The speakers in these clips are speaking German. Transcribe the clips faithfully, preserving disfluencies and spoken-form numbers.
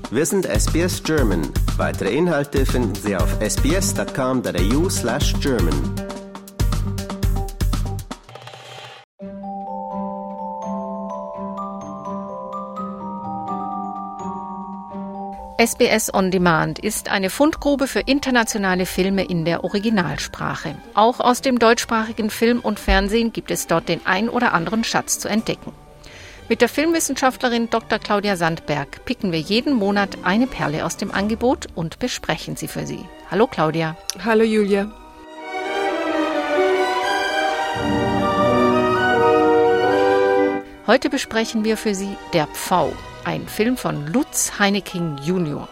Wir sind S B S German. Weitere Inhalte finden Sie auf sbs.com.au slash German. S B S On Demand ist eine Fundgrube für internationale Filme in der Originalsprache. Auch aus dem deutschsprachigen Film und Fernsehen gibt es dort den ein oder anderen Schatz zu entdecken. Mit der Filmwissenschaftlerin Doktor Claudia Sandberg picken wir jeden Monat eine Perle aus dem Angebot und besprechen sie für Sie. Hallo Claudia. Hallo Julia. Heute besprechen wir für Sie Der Pfau, ein Film von Lutz Heineking Junior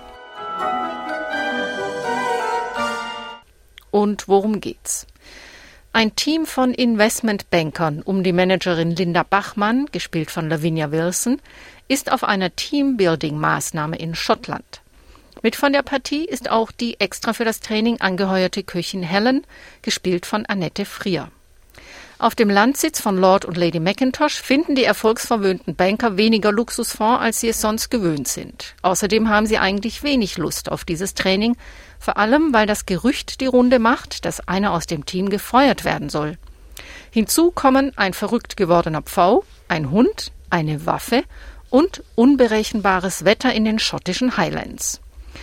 Und worum geht's? Ein Team von Investmentbankern um die Managerin Linda Bachmann, gespielt von Lavinia Wilson, ist auf einer Teambuilding-Maßnahme in Schottland. Mit von der Partie ist auch die extra für das Training angeheuerte Köchin Helen, gespielt von Annette Frier. Auf dem Landsitz von Lord und Lady Mackintosh finden die erfolgsverwöhnten Banker weniger Luxusfonds, als sie es sonst gewöhnt sind. Außerdem haben sie eigentlich wenig Lust auf dieses Training, vor allem weil das Gerücht die Runde macht, dass einer aus dem Team gefeuert werden soll. Hinzu kommen ein verrückt gewordener Pfau, ein Hund, eine Waffe und unberechenbares Wetter in den schottischen Highlands.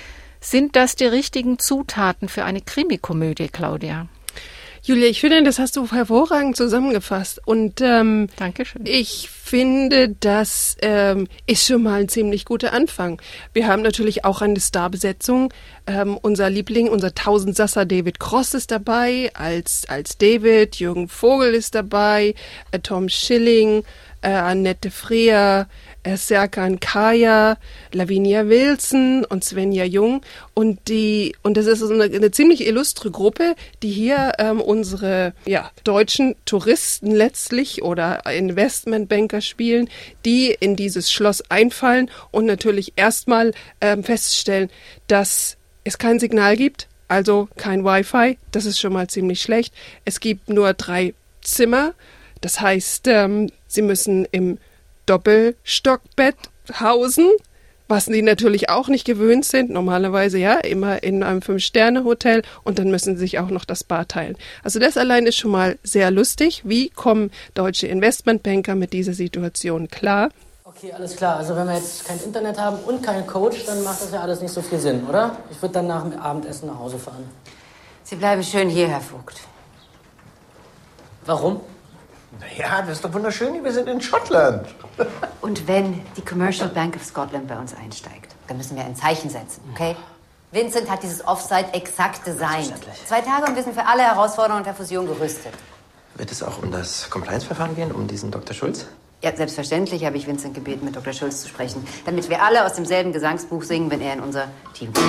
Sind das die richtigen Zutaten für eine Krimikomödie, Claudia? Julia, ich finde, das hast du hervorragend zusammengefasst. Und ähm, Dankeschön. Ich finde, das ähm, ist schon mal ein ziemlich guter Anfang. Wir haben natürlich auch eine Starbesetzung. Ähm, unser Liebling, unser Tausendsasser David Cross ist dabei als als David. Jürgen Vogel ist dabei, äh, Tom Schilling, äh, Annette Frier, äh, Serkan Kaya, Lavinia Wilson und Svenja Jung. Und die und das ist eine, eine ziemlich illustre Gruppe, die hier ähm, unsere ja, deutschen Touristen letztlich oder Investmentbanker spielen, die in dieses Schloss einfallen und natürlich erstmal ähm, feststellen, dass es kein Signal gibt, also kein Wi-Fi. Das ist schon mal ziemlich schlecht. Es gibt nur drei Zimmer. Das heißt, ähm, sie müssen im Doppelstockbett hausen, was die natürlich auch nicht gewöhnt sind. Normalerweise ja immer in einem Fünf-Sterne-Hotel und dann müssen sie sich auch noch das Bad teilen. Also das allein ist schon mal sehr lustig. Wie kommen deutsche Investmentbanker mit dieser Situation klar? Okay, alles klar. Also wenn wir jetzt kein Internet haben und keinen Coach, dann macht das ja alles nicht so viel Sinn, oder? Ich würde dann nach dem Abendessen nach Hause fahren. Sie bleiben schön hier, Herr Vogt. Warum? Naja, das ist doch wunderschön, wir sind in Schottland. Und wenn die Commercial Bank of Scotland bei uns einsteigt, dann müssen wir ein Zeichen setzen, okay? Vincent hat dieses Offside exakt designt. Zwei Tage und wir sind für alle Herausforderungen der Fusion gerüstet. Wird es auch um das Compliance-Verfahren gehen, um diesen Doktor Schulz? Ja, selbstverständlich habe ich Vincent gebeten, mit Doktor Schulz zu sprechen, damit wir alle aus demselben Gesangsbuch singen, wenn er in unser Team kommt.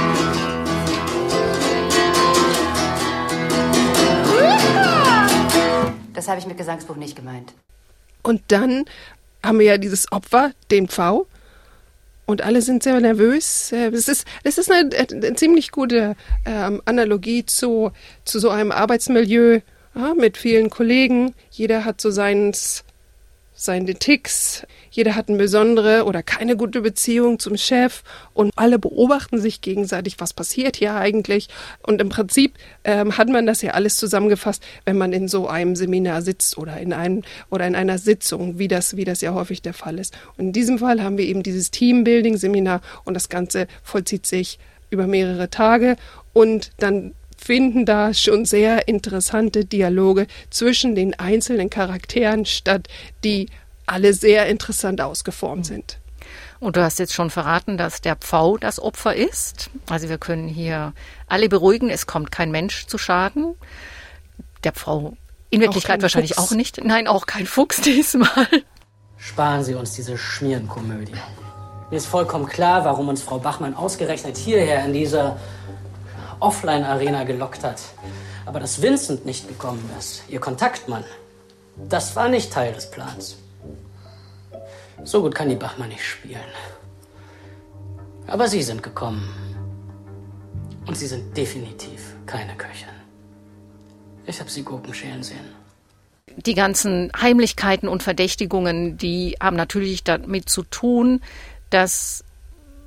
Das habe ich mit Gesangsbuch nicht gemeint. Und dann haben wir ja dieses Opfer, den Pfau. Und alle sind sehr nervös. Es ist, es ist eine, eine ziemlich gute ähm, Analogie zu, zu so einem Arbeitsmilieu ja, mit vielen Kollegen. Jeder hat so seins, seine Ticks. Jeder hat eine besondere oder keine gute Beziehung zum Chef. Und alle beobachten sich gegenseitig, was passiert hier eigentlich. Und im Prinzip ähm, hat man das ja alles zusammengefasst, wenn man in so einem Seminar sitzt oder in einem oder in einer Sitzung, wie das, wie das ja häufig der Fall ist. Und in diesem Fall haben wir eben dieses Teambuilding-Seminar und das Ganze vollzieht sich über mehrere Tage und dann finden da schon sehr interessante Dialoge zwischen den einzelnen Charakteren statt, die alle sehr interessant ausgeformt sind. Und du hast jetzt schon verraten, dass der Pfau das Opfer ist. Also wir können hier alle beruhigen, es kommt kein Mensch zu Schaden. Der Pfau in Wirklichkeit wahrscheinlich Fuchs. Auch nicht. Nein, auch kein Fuchs diesmal. Sparen Sie uns diese Schmierenkomödie. Mir ist vollkommen klar, warum uns Frau Bachmann ausgerechnet hierher in dieser Offline-Arena gelockt hat. Aber dass Vincent nicht gekommen ist, Ihr Kontaktmann, das war nicht Teil des Plans. So gut kann die Bachmann nicht spielen. Aber Sie sind gekommen. Und Sie sind definitiv keine Köchin. Ich habe Sie Gurken schälen sehen. Die ganzen Heimlichkeiten und Verdächtigungen, die haben natürlich damit zu tun, dass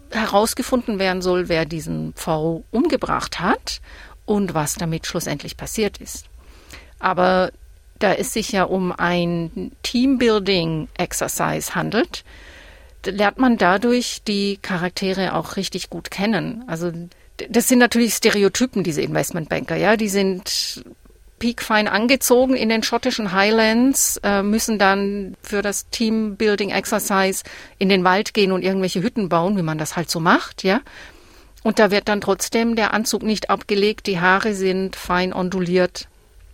herausgefunden werden soll, wer diesen Pfau umgebracht hat und was damit schlussendlich passiert ist. Aber da es sich ja um ein Teambuilding-Exercise handelt, lernt man dadurch die Charaktere auch richtig gut kennen. Also das sind natürlich Stereotypen, diese Investmentbanker, ja, die sind piekfein angezogen in den schottischen Highlands, äh, müssen dann für das Teambuilding-Exercise in den Wald gehen und irgendwelche Hütten bauen, wie man das halt so macht, ja. Und da wird dann trotzdem der Anzug nicht abgelegt, die Haare sind fein onduliert.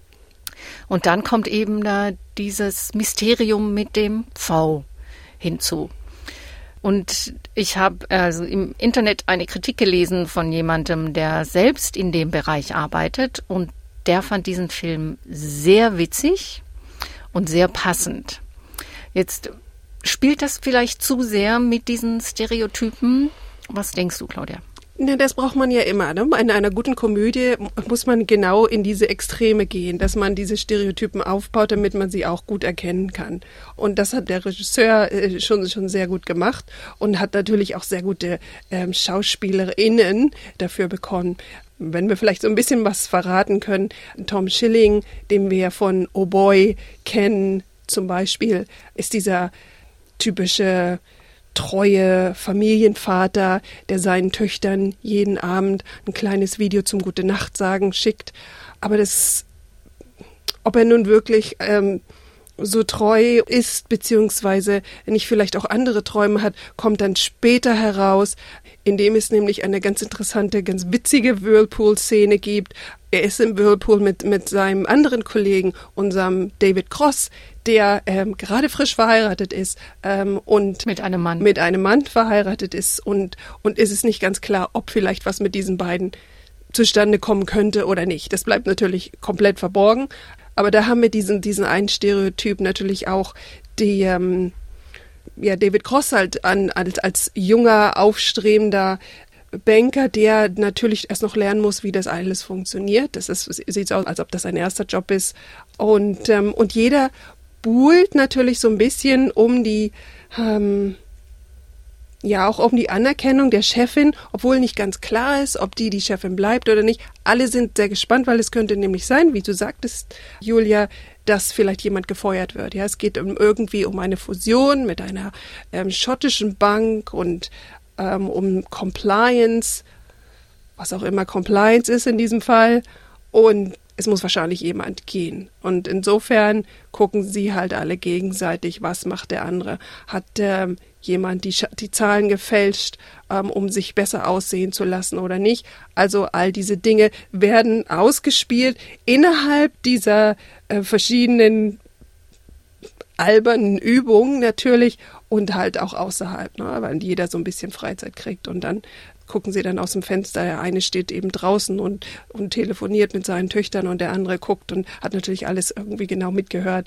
Und dann kommt eben da dieses Mysterium mit dem V hinzu. Und ich habe also im Internet eine Kritik gelesen von jemandem, der selbst in dem Bereich arbeitet, und der fand diesen Film sehr witzig und sehr passend. Jetzt spielt das vielleicht zu sehr mit diesen Stereotypen. Was denkst du, Claudia? Na, das braucht man ja immer. Ne? In einer guten Komödie muss man genau in diese Extreme gehen, dass man diese Stereotypen aufbaut, damit man sie auch gut erkennen kann. Und das hat der Regisseur äh, schon schon sehr gut gemacht und hat natürlich auch sehr gute ähm, SchauspielerInnen dafür bekommen. Wenn wir vielleicht so ein bisschen was verraten können, Tom Schilling, den wir von Oh Boy kennen zum Beispiel, ist dieser typische treue Familienvater, der seinen Töchtern jeden Abend ein kleines Video zum Gute-Nacht-Sagen schickt. Aber das, ob er nun wirklich ähm, so treu ist, beziehungsweise nicht vielleicht auch andere Träume hat, kommt dann später heraus, indem es nämlich eine ganz interessante, ganz witzige Whirlpool-Szene gibt. Er ist im Whirlpool mit, mit seinem anderen Kollegen, unserem David Cross, der ähm, gerade frisch verheiratet ist ähm, und mit einem Mann mit einem Mann verheiratet ist und und ist es nicht ganz klar, ob vielleicht was mit diesen beiden zustande kommen könnte oder nicht. Das bleibt natürlich komplett verborgen, aber da haben wir diesen diesen einen Stereotyp natürlich auch, die ähm, ja David Cross halt an als als junger aufstrebender Banker, der natürlich erst noch lernen muss, wie das alles funktioniert. Das ist, sieht so aus, als ob das ein erster Job ist. Und, ähm, und jeder buhlt natürlich so ein bisschen um die, ähm, ja, auch um die Anerkennung der Chefin, obwohl nicht ganz klar ist, ob die die Chefin bleibt oder nicht. Alle sind sehr gespannt, weil es könnte nämlich sein, wie du sagtest, Julia, dass vielleicht jemand gefeuert wird. Ja, es geht um, irgendwie um eine Fusion mit einer ähm, schottischen Bank und ähm, um Compliance, was auch immer Compliance ist in diesem Fall. Und es muss wahrscheinlich jemand gehen. Und insofern gucken sie halt alle gegenseitig, was macht der andere. Hat ähm, jemand die, die Zahlen gefälscht, ähm, um sich besser aussehen zu lassen oder nicht? Also all diese Dinge werden ausgespielt innerhalb dieser äh, verschiedenen albernen Übungen natürlich und halt auch außerhalb, ne? Weil jeder so ein bisschen Freizeit kriegt und dann gucken sie dann aus dem Fenster, der eine steht eben draußen und, und telefoniert mit seinen Töchtern und der andere guckt und hat natürlich alles irgendwie genau mitgehört.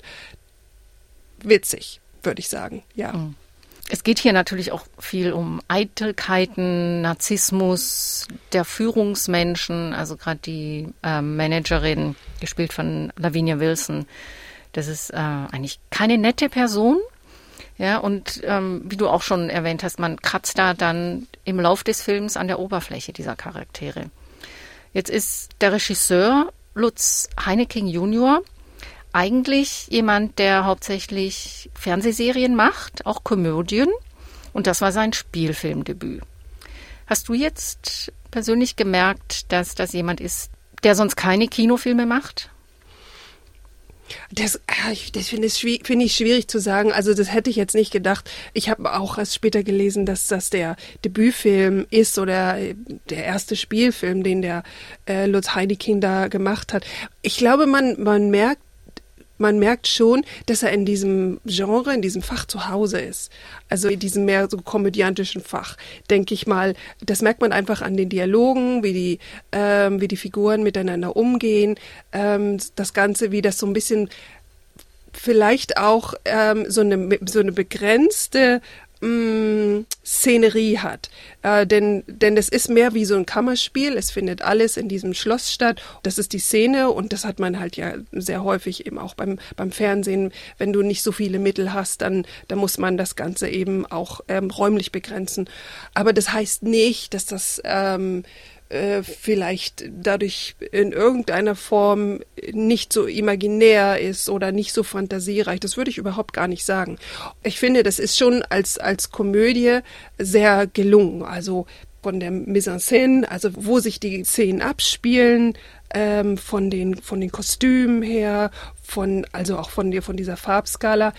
Witzig, würde ich sagen, ja. Es geht hier natürlich auch viel um Eitelkeiten, Narzissmus der Führungsmenschen, also gerade die äh, Managerin, gespielt von Lavinia Wilson. Das ist äh, eigentlich keine nette Person. Ja, und ähm, wie du auch schon erwähnt hast, man kratzt da dann im Lauf des Films an der Oberfläche dieser Charaktere. Jetzt ist der Regisseur Lutz Heineking Junior eigentlich jemand, der hauptsächlich Fernsehserien macht, auch Komödien. Und das war sein Spielfilmdebüt. Hast du jetzt persönlich gemerkt, dass das jemand ist, der sonst keine Kinofilme macht? Das, das finde ich, find ich schwierig zu sagen. Also das hätte ich jetzt nicht gedacht. Ich habe auch erst später gelesen, dass das der Debütfilm ist oder der erste Spielfilm, den der äh, Lutz Heineking da gemacht hat. Ich glaube, man, man merkt, man merkt schon, dass er in diesem Genre, in diesem Fach zu Hause ist. Also in diesem mehr so komödiantischen Fach, denke ich mal. Das merkt man einfach an den Dialogen, wie die, ähm, wie die Figuren miteinander umgehen. Ähm, das Ganze, wie das so ein bisschen vielleicht auch ähm, so eine so eine begrenzte mh, Szenerie hat. Äh, denn, denn das ist mehr wie so ein Kammerspiel. Es findet alles in diesem Schloss statt. Das ist die Szene und das hat man halt ja sehr häufig eben auch beim, beim Fernsehen. Wenn du nicht so viele Mittel hast, dann, dann muss man das Ganze eben auch ähm, räumlich begrenzen. Aber das heißt nicht, dass das ähm, äh, vielleicht dadurch in irgendeiner Form nicht so imaginär ist oder nicht so fantasiereich. Das würde ich überhaupt gar nicht sagen. Ich finde, das ist schon als, als Komödie sehr gelungen. Also von der Mise en Scène, also wo sich die Szenen abspielen, ähm, von den, von den Kostümen her, von, also auch von, der, von dieser Farbskala.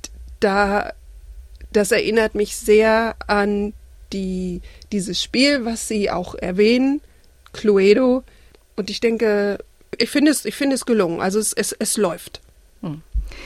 Da, das erinnert mich sehr an die, dieses Spiel, was Sie auch erwähnen, Cluedo. Und ich denke, ich finde es, ich finde es gelungen. Also es, es, es läuft. Hm.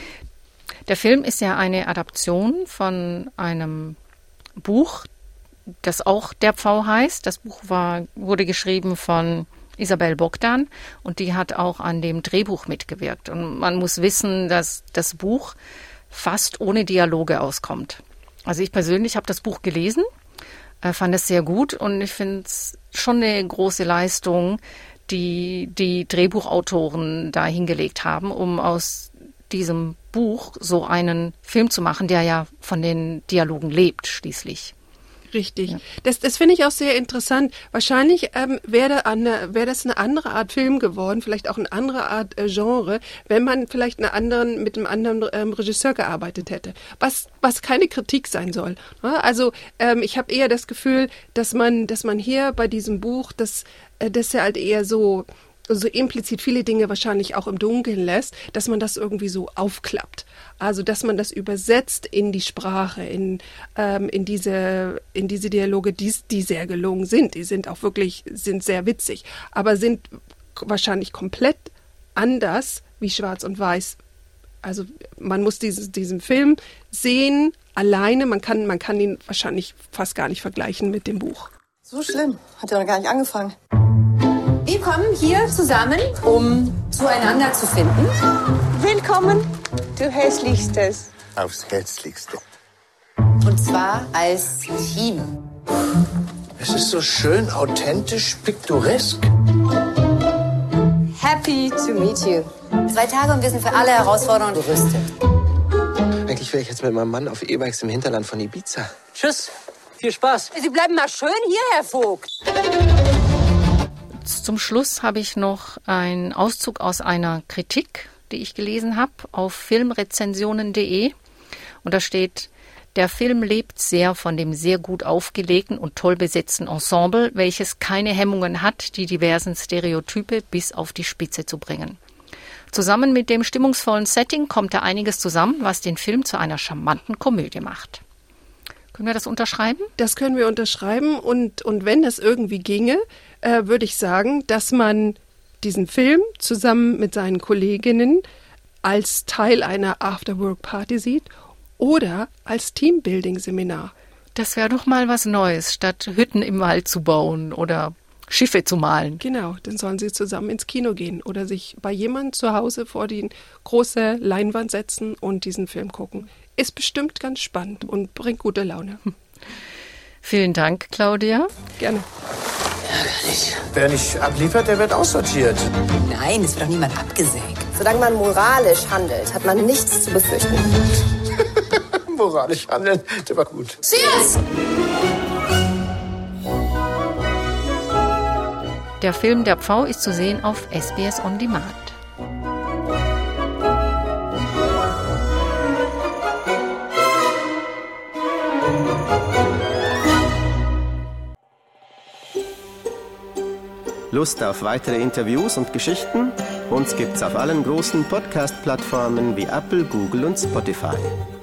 Der Film ist ja eine Adaption von einem Buch, das auch Der Pfau heißt. Das Buch war, wurde geschrieben von Isabel Bogdan und die hat auch an dem Drehbuch mitgewirkt. Und man muss wissen, dass das Buch fast ohne Dialoge auskommt. Also ich persönlich habe das Buch gelesen, äh, fand es sehr gut und ich finde es schon eine große Leistung, die die Drehbuchautoren da hingelegt haben, um aus diesem Buch so einen Film zu machen, der ja von den Dialogen lebt schließlich. Richtig. Ja. Das, das finde ich auch sehr interessant. Wahrscheinlich ähm, wäre da wär das eine andere Art Film geworden, vielleicht auch eine andere Art äh, Genre, wenn man vielleicht eine anderen, mit einem anderen ähm, Regisseur gearbeitet hätte. Was, was keine Kritik sein soll. Ja, also ähm, ich habe eher das Gefühl, dass man, dass man hier bei diesem Buch, dass äh, das ja halt eher so so implizit viele Dinge wahrscheinlich auch im Dunkeln lässt, dass man das irgendwie so aufklappt. Also, dass man das übersetzt in die Sprache, in, ähm, in diese, in diese Dialoge, die, die sehr gelungen sind. Die sind auch wirklich, sind sehr witzig, aber sind wahrscheinlich komplett anders wie Schwarz und Weiß. Also, man muss dieses, diesen Film sehen, alleine. Man kann, man kann ihn wahrscheinlich fast gar nicht vergleichen mit dem Buch. So schlimm. Hat ja noch gar nicht angefangen. Wir kommen hier zusammen, um zueinander zu finden. Willkommen, du Hässlichstes. Aufs Herzlichste. Und zwar als Team. Es ist so schön authentisch, piktoresk. Happy to meet you. Zwei Tage und wir sind für alle Herausforderungen gerüstet. Eigentlich wäre ich jetzt mit meinem Mann auf E-Bikes im Hinterland von Ibiza. Tschüss, viel Spaß. Sie bleiben mal schön hier, Herr Vogt. Zum Schluss habe ich noch einen Auszug aus einer Kritik, die ich gelesen habe, auf filmrezensionen punkt de. Und da steht, der Film lebt sehr von dem sehr gut aufgelegten und toll besetzten Ensemble, welches keine Hemmungen hat, die diversen Stereotype bis auf die Spitze zu bringen. Zusammen mit dem stimmungsvollen Setting kommt da einiges zusammen, was den Film zu einer charmanten Komödie macht. Können wir das unterschreiben? Das können wir unterschreiben und, und wenn das irgendwie ginge, äh, würde ich sagen, dass man diesen Film zusammen mit seinen Kolleginnen als Teil einer After-Work-Party sieht oder als Teambuilding-Seminar. Das wäre doch mal was Neues, statt Hütten im Wald zu bauen oder Schiffe zu malen. Genau, dann sollen sie zusammen ins Kino gehen oder sich bei jemandem zu Hause vor die große Leinwand setzen und diesen Film gucken. Ist bestimmt ganz spannend und bringt gute Laune. Vielen Dank, Claudia. Gerne. Ärgerlich. Wer nicht abliefert, der wird aussortiert. Nein, es wird doch niemand abgesägt. Solange man moralisch handelt, hat man nichts zu befürchten. Moralisch handeln, der war gut. Cheers! Der Film Der Pfau ist zu sehen auf S B S On Demand. Lust auf weitere Interviews und Geschichten? Uns gibt's auf allen großen Podcast-Plattformen wie Apple, Google und Spotify.